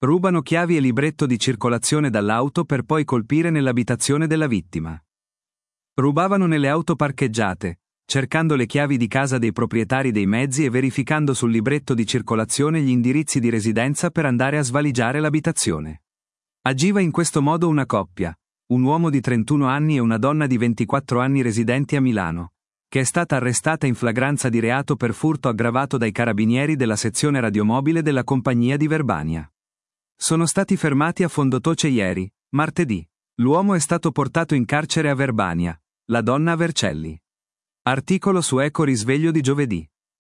Rubano chiavi e libretto di circolazione dall'auto per poi colpire nell'abitazione della vittima. Rubavano nelle auto parcheggiate, cercando le chiavi di casa dei proprietari dei mezzi e verificando sul libretto di circolazione gli indirizzi di residenza per andare a svaligiare l'abitazione. Agiva in questo modo una coppia, un uomo di 31 anni e una donna di 24 anni residenti a Milano, che è stata arrestata in flagranza di reato per furto aggravato dai carabinieri della sezione radiomobile della compagnia di Verbania. Sono stati fermati a Fondotoce ieri, martedì. L'uomo è stato portato in carcere a Verbania, la donna a Vercelli. Articolo su Eco Risveglio di giovedì.